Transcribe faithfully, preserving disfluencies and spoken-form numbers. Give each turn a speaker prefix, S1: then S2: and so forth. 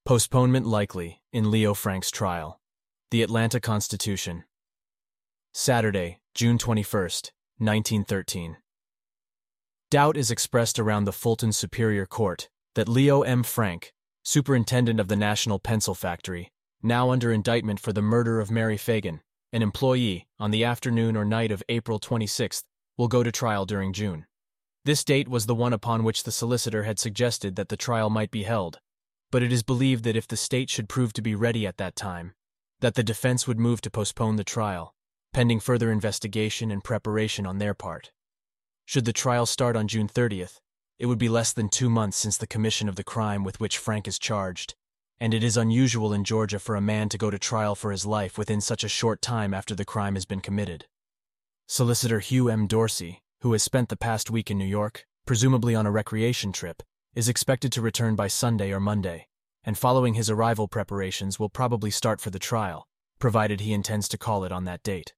S1: Postponement likely in Leo Frank's trial. The Atlanta Constitution. Saturday, June twenty-first, nineteen thirteen. Doubt is expressed around the Fulton Superior Court that Leo M. Frank, superintendent of the National Pencil Factory, now under indictment for the murder of Mary Fagan, an employee, on the afternoon or night of April twenty-sixth, will go to trial during June. This date was the one upon which the solicitor had suggested that the trial might be held, but it is believed that if the state should prove to be ready at that time, that the defense would move to postpone the trial, pending further investigation and preparation on their part. Should the trial start on June thirtieth, it would be less than two months since the commission of the crime with which Frank is charged, and it is unusual in Georgia for a man to go to trial for his life within such a short time after the crime has been committed. Solicitor Hugh M. Dorsey, who has spent the past week in New York, presumably on a recreation trip, is expected to return by Sunday or Monday, and following his arrival preparations will probably start for the trial, provided he intends to call it on that date.